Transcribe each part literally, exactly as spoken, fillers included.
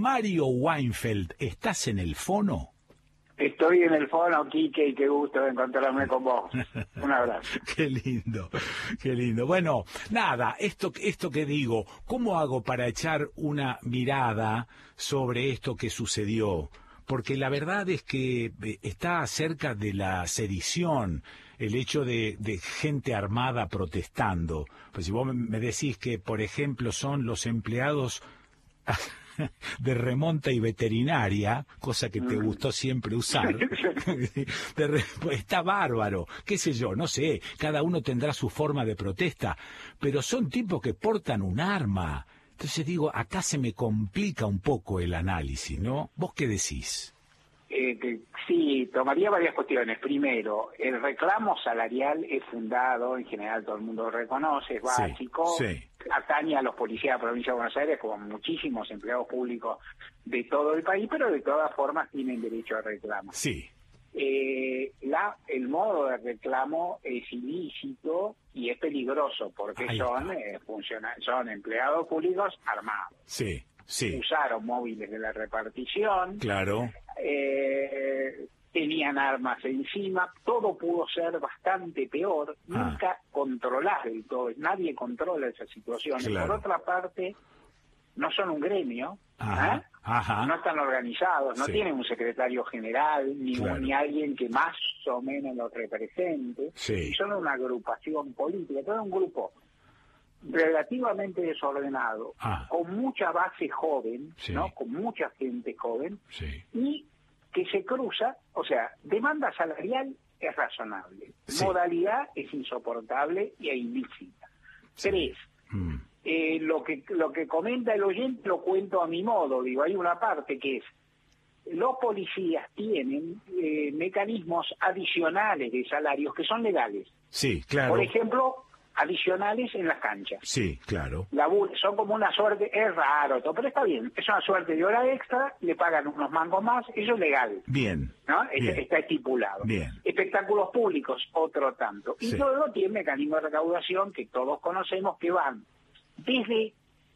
Mario Weinfeld, ¿estás en el fono? Estoy en el fono, Quique, y qué gusto de encontrarme con vos. Un abrazo. Qué lindo, qué lindo. Bueno, nada, esto, esto que digo, ¿cómo hago para echar una mirada sobre esto que sucedió? Porque la verdad es que está cerca de la sedición, el hecho de, de gente armada protestando. Pues si vos me decís que, por ejemplo, son los empleados de remonta y veterinaria, cosa que te gustó siempre usar, de re... está bárbaro, qué sé yo, no sé, cada uno tendrá su forma de protesta, pero son tipos que portan un arma. Entonces digo, acá se me complica un poco el análisis, ¿no? ¿Vos qué decís? Eh, que, sí, tomaría varias cuestiones. Primero, el reclamo salarial es fundado, en general todo el mundo lo reconoce, es básico, sí, sí. Atañe a los policías de la provincia de Buenos Aires, como muchísimos empleados públicos de todo el país, pero de todas formas tienen derecho a reclamo. Sí. Eh, la, el modo de reclamo es ilícito y es peligroso porque Ahí son eh, funciona- son empleados públicos armados. Sí, sí. Usaron móviles de la repartición. Claro. Eh, tenían armas encima, todo pudo ser bastante peor, ah. nunca controlar del todo, nadie controla esa situación. Claro. Por otra parte, no son un gremio, ajá, ¿eh? ajá. no están organizados, no sí. tienen un secretario general, ni, claro. ni alguien que más o menos los represente, sí. son una agrupación política, todo un grupo relativamente desordenado, ah. con mucha base joven, sí. ¿no? Con mucha gente joven, sí. y que se cruza, o sea, demanda salarial es razonable, sí. modalidad es insoportable y es ilícita. Sí. Tres, mm. eh, lo que lo que comenta el oyente lo cuento a mi modo, digo, hay una parte que es, los policías tienen eh, mecanismos adicionales de salarios que son legales. Sí, claro. Por ejemplo, adicionales en las canchas. Sí, claro. La, son como una suerte, es raro, todo, pero está bien, es una suerte de hora extra, le pagan unos mangos más, eso es legal. Bien. ¿No? Bien. Está, está estipulado. Bien. Espectáculos públicos, otro tanto. Y sí. luego tiene mecanismos de recaudación que todos conocemos que van desde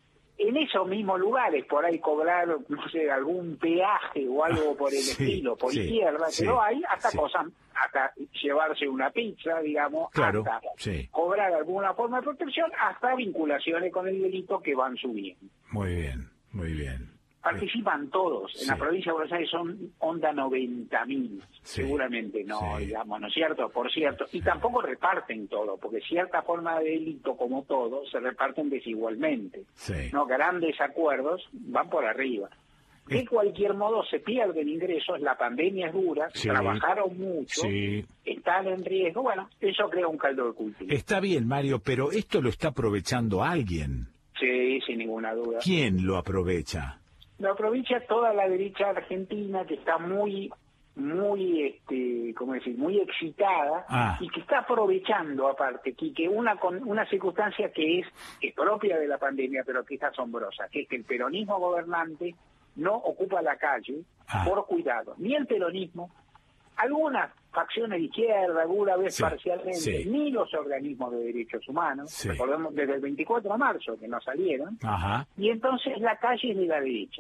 en esos mismos lugares, por ahí cobrar, no sé, algún peaje o algo por el sí, estilo, por sí, izquierda, sí, que no hay, hasta sí. cosas, hasta llevarse una pizza, digamos, claro, hasta sí. cobrar alguna forma de protección, hasta vinculaciones con el delito que van subiendo. Muy bien, muy bien. Participan todos. En sí. la provincia de Buenos Aires son onda noventa mil, sí. seguramente no, sí. digamos, ¿no es cierto? Por cierto, y tampoco reparten todo, porque cierta forma de delito, como todo, se reparten desigualmente. Sí. No, grandes acuerdos van por arriba. De cualquier modo se pierden ingresos, la pandemia es dura, sí. trabajaron mucho, sí. están en riesgo, bueno, eso crea un caldo de cultivo. Está bien, Mario, pero esto lo está aprovechando alguien. Sí, sin ninguna duda. ¿Quién lo aprovecha? Lo aprovecha toda la derecha argentina, que está muy, muy, este, ¿cómo decir?, muy excitada, ah. y que está aprovechando, aparte, que una con una circunstancia que es, es propia de la pandemia, pero que es asombrosa, que es que el peronismo gobernante no ocupa la calle ah. por cuidado, ni el peronismo, algunas facciones de izquierda, alguna vez sí, parcialmente, sí. ni los organismos de derechos humanos, sí. recordemos desde el veinticuatro de marzo que no salieron, Ajá. y entonces la calle es de la derecha.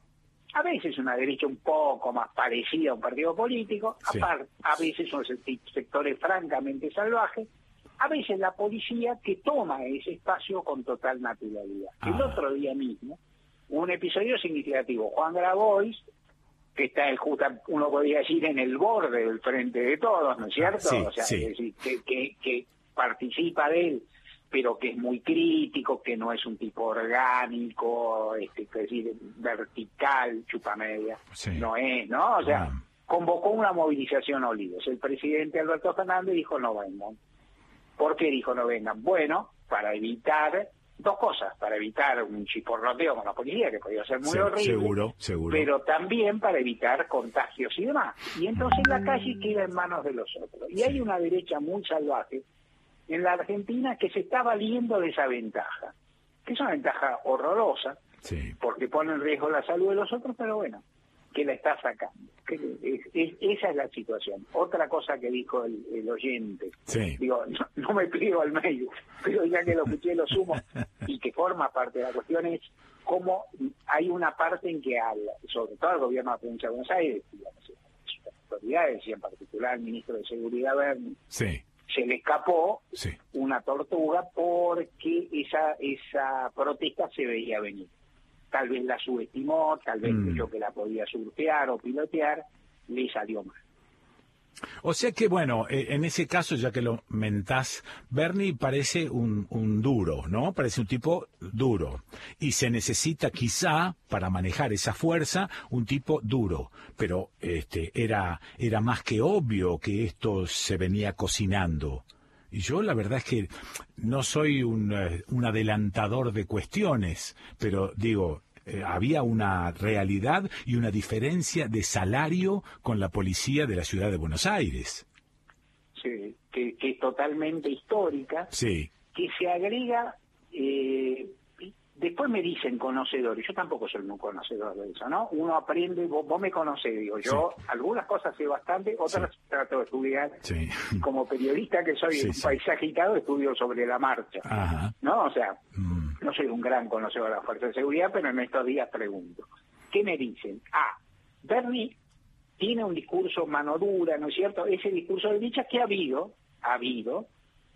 A veces una derecha un poco más parecida a un partido político, sí. aparte, a veces son sectores francamente salvajes, a veces la policía que toma ese espacio con total naturalidad. Ah. El otro día mismo, un episodio significativo, Juan Grabois, que está el justo, uno podría decir, en el borde del frente de todos, ¿no es cierto? Sí, o sea, sí. es decir, que, que, que participa de él, pero que es muy crítico, que no es un tipo orgánico, este, es decir, vertical, chupamedia, sí. no es, ¿no? O sea, ah. convocó una movilización a Olivos. El presidente Alberto Fernández dijo no vengan. ¿Por qué dijo no vengan? Bueno, para evitar dos cosas, para evitar un chiporroteo con la policía, que podía ser muy sí, horrible, seguro, seguro. pero también para evitar contagios y demás. Y entonces la calle queda en manos de los otros. Y sí. hay una derecha muy salvaje en la Argentina que se está valiendo de esa ventaja, que es una ventaja horrorosa, sí. porque pone en riesgo la salud de los otros, pero bueno, que la está sacando. Que es, es, esa es la situación. Otra cosa que dijo el, el oyente, sí. digo, no, no me pliego al medio, pero ya que lo escuché lo sumo, y que forma parte de la cuestión es, cómo hay una parte en que, al, sobre todo el gobierno de la provincia de Buenos Aires, digamos, las autoridades y en particular el ministro de Seguridad Berni, sí. se le escapó sí. una tortuga porque esa esa protesta se veía venir. Tal vez la subestimó, tal vez mm. creyó que la podía surfear o pilotear, le salió mal. O sea que, bueno, eh, en ese caso, ya que lo mentás, Berni parece un, un duro, ¿no? Parece un tipo duro. Y se necesita quizá, para manejar esa fuerza, un tipo duro. Pero este era, era más que obvio que esto se venía cocinando. Y yo la verdad es que no soy un, un adelantador de cuestiones, pero digo... Eh, había una realidad y una diferencia de salario con la policía de la ciudad de Buenos Aires. Sí, que, que es totalmente histórica, sí. que se agrega, eh, después me dicen conocedores, yo tampoco soy muy conocedor de eso, ¿no? Uno aprende, vos, vos me conocés, digo, yo sí. algunas cosas sé bastante, otras sí. trato de estudiar, sí. como periodista que soy, sí, un sí. paisajitado, estudio sobre la marcha, Ajá. ¿no? O sea... Mm. No soy un gran conocedor de la Fuerza de Seguridad, pero en estos días pregunto. ¿Qué me dicen? Ah, Berni tiene un discurso mano dura, ¿no es cierto? Ese discurso de dicha que ha habido, ha habido,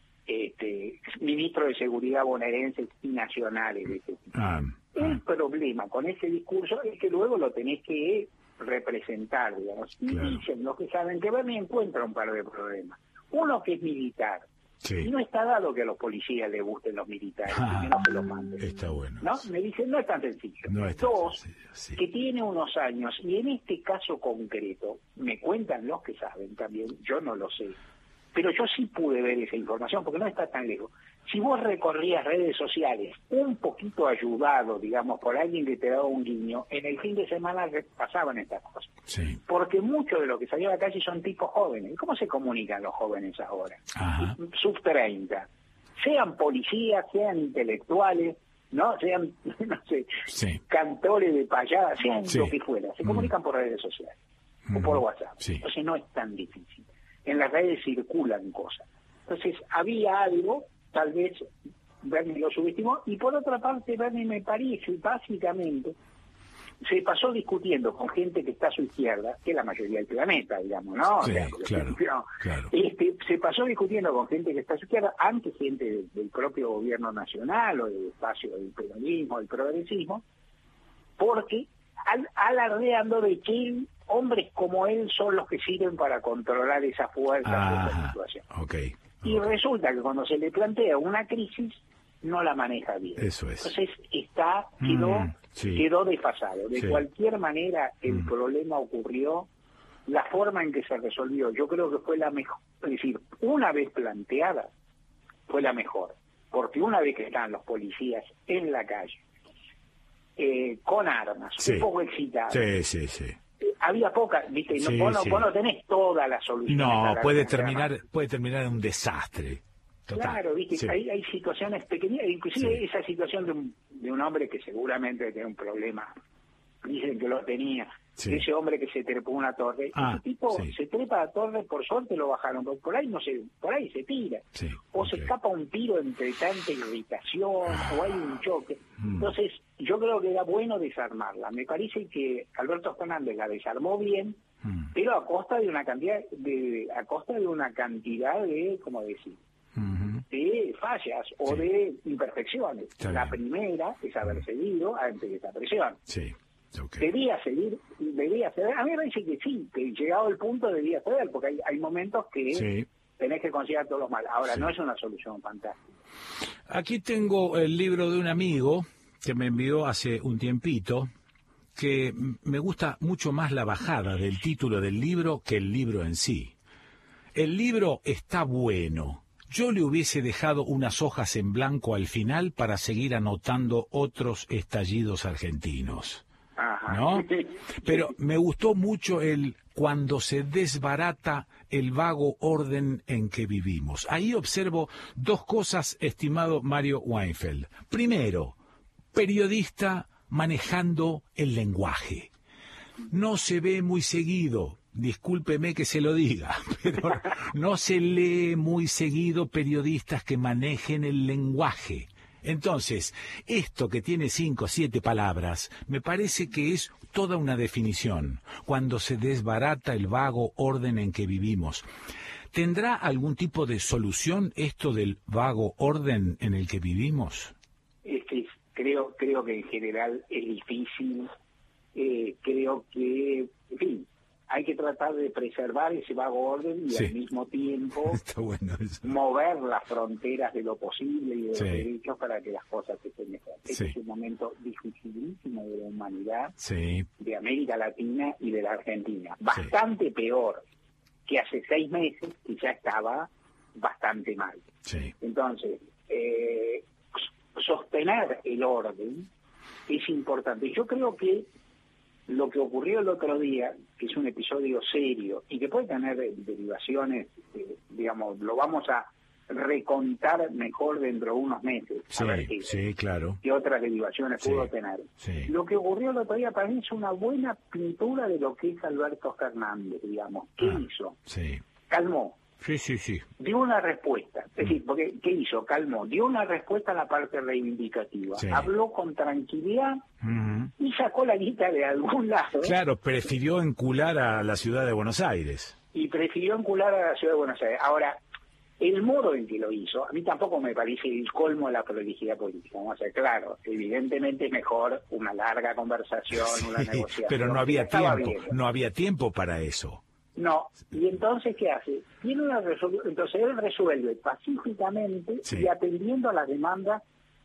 este, ministro de Seguridad bonaerenses y nacionales de este tipo. Ah, El ah. problema con ese discurso es que luego lo tenés que representar, digamos. Y claro. dicen los que saben que Berni encuentra un par de problemas. Uno que es militar. Sí. Y no está dado que a los policías les gusten los militares, Ah, y menos que los manden. está bueno. ¿No? Me dicen, no es tan sencillo. No es tan Dos, sencillo, sí. que tiene unos años, y en este caso concreto, me cuentan los que saben también, yo no lo sé, pero yo sí pude ver esa información, porque no está tan lejos. Si vos recorrías redes sociales, un poquito ayudado, digamos, por alguien que te daba un guiño, en el fin de semana pasaban estas cosas. Sí. Porque mucho de lo que salió a la calle son tipos jóvenes. ¿Y cómo se comunican los jóvenes ahora? Ajá. sub treinta. Sean policías, sean intelectuales, ¿no? Sean, no sé, sí. cantores de payada, sean sí. lo que fuera. Se mm. comunican por redes sociales mm. o por WhatsApp. Sí. Entonces no es tan difícil. En las redes circulan cosas. Entonces había algo, tal vez Berni lo subestimó, y por otra parte Berni me parece, básicamente, se pasó discutiendo con gente que está a su izquierda, que es la mayoría del planeta, digamos, ¿no? Sí, o sea, claro, no, claro. Este, se pasó discutiendo con gente que está a su izquierda, antes gente del, del propio gobierno nacional o del espacio del peronismo, del progresismo, porque al, alardeando de que hombres como él son los que sirven para controlar esa fuerza, ah, esa situación. Okay, y okay. resulta que cuando se le plantea una crisis, no la maneja bien. Eso es. Entonces está, quedó, mm, sí. quedó desfasado. De sí. cualquier manera, el mm. problema ocurrió, la forma en que se resolvió, yo creo que fue la mejor. Es decir, una vez planteada, fue la mejor. Porque una vez que están los policías en la calle, eh, con armas, sí. un poco excitados. Sí, sí, sí. Había poca, viste, sí, no, vos, no, sí. vos no tenés toda la solución. No, puede terminar, puede terminar en un desastre. Total. Claro, viste, sí. hay, hay situaciones pequeñas, inclusive sí. esa situación de un, de un hombre que seguramente tiene un problema, dicen que lo tenía, sí. ese hombre que se trepó una torre, ah, ese tipo sí. se trepa a la torre, por suerte lo bajaron, porque por ahí no se, por ahí se tira, sí. o okay. se escapa un tiro entre tanta irritación, ah. o hay un choque. Mm. Entonces, yo creo que era bueno desarmarla. Me parece que Alberto Fernández la desarmó bien, mm. pero a costa de una cantidad de, a costa de una cantidad de, ¿cómo decir? Uh-huh. de fallas o sí. de imperfecciones. Está la bien. primera es haber cedido ante esa presión. Sí. Okay. Debía seguir, debía ceder. A mí me parece que sí, que llegado el punto debía ceder, porque hay, hay momentos que sí. tenés que considerar todos los mal. Ahora, sí. no es una solución fantástica. Aquí tengo el libro de un amigo que me envió hace un tiempito, que me gusta mucho más la bajada del título del libro que el libro en sí. El libro está bueno. Yo le hubiese dejado unas hojas en blanco al final para seguir anotando otros estallidos argentinos. Ajá. ¿No? Pero me gustó mucho el cuando se desbarata el vago orden en que vivimos. Ahí observo dos cosas, estimado Mario Weinfeld. Primero, periodista manejando el lenguaje. No se ve muy seguido. Discúlpeme que se lo diga, pero no se lee muy seguido periodistas que manejen el lenguaje. Entonces, esto que tiene cinco o siete palabras, me parece que es toda una definición, cuando se desbarata el vago orden en que vivimos. ¿Tendrá algún tipo de solución esto del vago orden en el que vivimos? Este, creo, creo que en general es difícil. Eh, creo que, en fin, hay que tratar de preservar ese vago orden y sí, al mismo tiempo Está bueno eso. mover las fronteras de lo posible y de sí. los derechos para que las cosas estén mejor. Sí. Este es un momento dificilísimo de la humanidad, sí. de América Latina y de la Argentina. Bastante sí. peor que hace seis meses, que ya estaba bastante mal. Sí. Entonces, eh, sostener el orden es importante. Yo creo que lo que ocurrió el otro día, que es un episodio serio y que puede tener derivaciones, eh, digamos, lo vamos a recontar mejor dentro de unos meses. Sí, a ver qué, sí, claro. qué otras derivaciones sí, pudo tener. Sí. Lo que ocurrió el otro día para mí es una buena pintura de lo que es Alberto Fernández, digamos. ¿Qué ah, hizo? Sí. Calmó. Sí, sí, sí. Dio una respuesta. Es decir, porque ¿qué hizo? Calmó. Dio una respuesta a la parte reivindicativa. Sí. Habló con tranquilidad Uh-huh. y sacó la guita de algún lado. Claro, prefirió encular a la ciudad de Buenos Aires. Y prefirió encular a la ciudad de Buenos Aires. Ahora, el modo en que lo hizo, a mí tampoco me parece el colmo de la prolijidad política. Vamos a ser claros, evidentemente es mejor una larga conversación, Sí, una negociación. pero no había Estaba tiempo, bien. no había tiempo para eso. No, y entonces, ¿qué hace? Tiene una resolu- entonces él resuelve pacíficamente Sí. y atendiendo a la demanda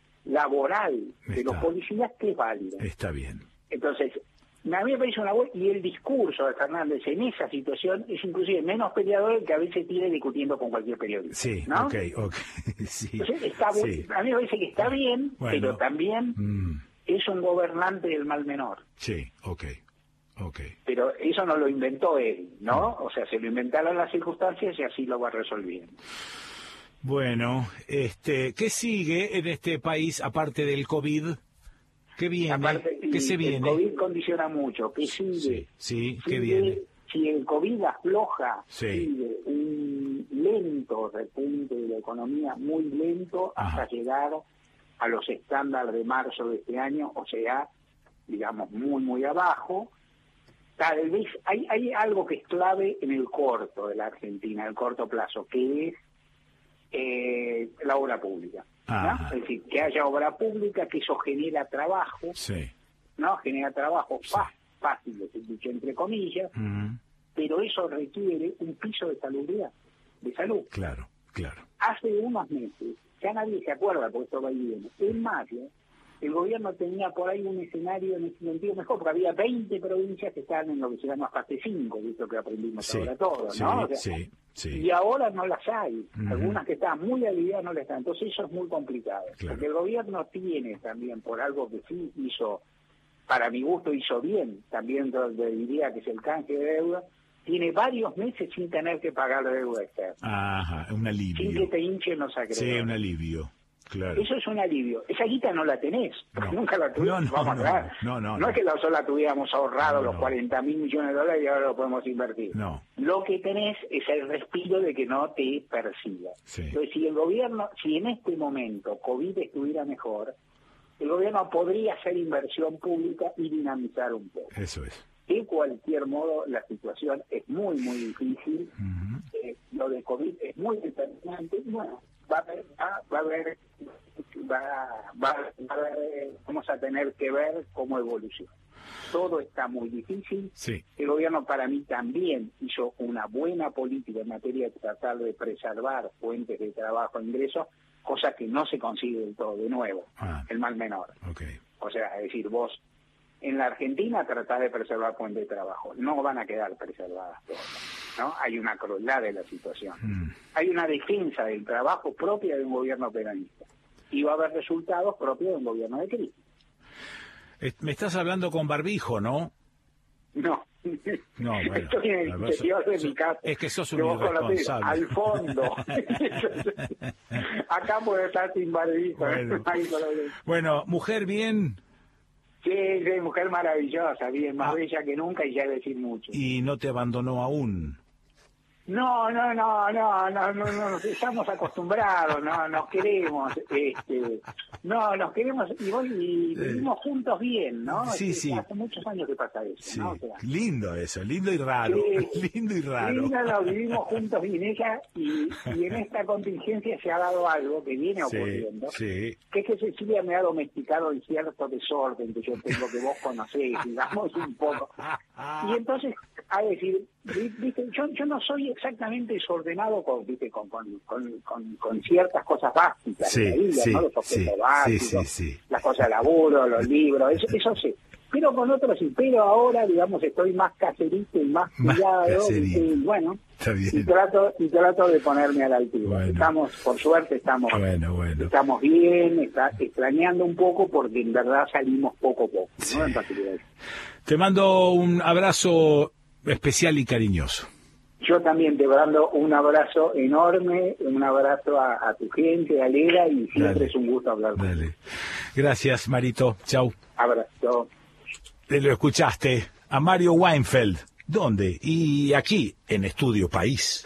laboral de Está. los policías, que es válida. Está bien. Entonces, a mí me parece una buena, y el discurso de Fernández en esa situación es inclusive menos peleador que a veces tiene discutiendo con cualquier periodista. Sí, ¿no? ok, ok. Sí, Entonces, está bu- sí. a mí me parece que está bien, Bueno. pero también Mm, es un gobernante del mal menor. sí, ok, ok. Pero eso no lo inventó él, ¿no? O sea, se lo inventaron las circunstancias y así lo va resolviendo. Bueno, este, ¿qué sigue en este país aparte del COVID? ¿Qué viene? Aparte, ¿Qué se el viene? COVID condiciona mucho. ¿Qué sigue? Sí, sí, ¿qué Sigue, viene? Si el COVID afloja, Sí. sigue un lento repunte de la economía, muy lento, Ajá. hasta llegar a los estándares de marzo de este año, o sea, digamos, muy, muy abajo. Tal vez hay, hay algo que es clave en el corto de la Argentina, el corto plazo, que es eh, la obra pública. ¿no? Ajá. Es decir, que haya obra pública, que eso genera trabajo, Sí. ¿no? Genera trabajo Sí. fácil, fácil, de dicho entre comillas, Mm, pero eso requiere un piso de salubridad, de salud. claro, claro. Hace unos meses, ya nadie se acuerda porque esto va y viene, en mayo, el gobierno tenía por ahí un escenario en ese sentido mejor, porque había veinte provincias que estaban en lo que se llama fase cinco, visto que aprendimos Sí, ahora todos, sí, ¿no? O sea, sí, sí. y ahora no las hay. Ujú. Algunas que están muy aliviadas no las están. Entonces eso es muy complicado. Claro. Porque el gobierno tiene también, por algo que sí hizo, para mi gusto hizo bien, también donde diría que es el canje de deuda, tiene varios meses sin tener que pagar la deuda externa. Ajá, un Sin que alivio. te hinchen los acreedores. Sí, un alivio, claro. Eso es un alivio. Esa guita no la tenés, porque No. nunca la tuvimos. No, no, Vamos no, a ver. no, no, no no. es que la sola tuviéramos ahorrado No, los no. cuarenta mil millones de dólares y ahora lo podemos invertir. No. Lo que tenés es el respiro de que no te persiga. Sí. Entonces, si el gobierno, si en este momento COVID estuviera mejor, el gobierno podría hacer inversión pública y dinamizar un poco. Eso es. De cualquier modo, la situación es muy, muy difícil. Ujú. Eh, lo de COVID es muy determinante. Bueno, va a haber, va, va a haber, va, va, va a haber, vamos a tener que ver cómo evoluciona. Todo está muy difícil. Sí. El gobierno para mí también hizo una buena política en materia de tratar de preservar fuentes de trabajo e ingresos, cosa que no se consigue del todo, de nuevo, Ah. el mal menor. Ok. O sea, es decir, vos en la Argentina tratás de preservar fuentes de trabajo, no van a quedar preservadas todas, ¿no? Hay una crueldad de la situación. Mm. Hay una defensa del trabajo propia de un gobierno peronista y va a haber resultados propios de un gobierno de crisis. Eh, Me estás hablando con barbijo, ¿no? No. No, bueno. Estoy en el A ver, interior so- de so- mi casa. es que sos un Que vos conocés, irresponsable. al fondo. Acá puede estar sin barbijo. Bueno. Ahí con lo de- Bueno, mujer bien Sí, sí, mujer maravillosa, bien, más Ah. bella que nunca y ya decir mucho. y no te abandonó aún. No, no, no, no, no, no, no, estamos acostumbrados, no, nos queremos, este, no, nos queremos y voy y vivimos juntos bien, ¿no? Sí, sí. Hace muchos años que pasa eso, sí. ¿no? O sea, lindo eso, lindo y raro, sí, lindo y raro. Lindo, lo vivimos juntos bien ella y, y en esta contingencia se ha dado algo que viene sí, ocurriendo, sí. que es que Cecilia me ha domesticado en cierto desorden que yo tengo, que vos conocés, digamos un poco, y entonces, a decir, viste, yo, yo no soy exactamente desordenado con, viste, con, con, con, con, con ciertas cosas básicas sí, de la vida, sí, ¿no? Los objetos sí, básicos, sí, sí. las cosas de laburo, los libros, eso, eso sí. Pero con otros sí, pero ahora, digamos, estoy más caserito y más cuidado, y bueno, y trato, y trato de ponerme a la altura. Bueno. Estamos, por suerte, estamos, bueno, bueno. estamos bien, está, extrañando un poco porque en verdad salimos poco a poco, sí. ¿no? En particular. Te mando un abrazo especial y cariñoso. Yo también te mando un abrazo enorme, un abrazo a, a tu gente, a Lera, y siempre Dale. Es un gusto hablar con Dale. Gracias, Marito. Chau. Abrazo. Te lo escuchaste a Mario Weinfeld. ¿Dónde? Y aquí, en Estudio País.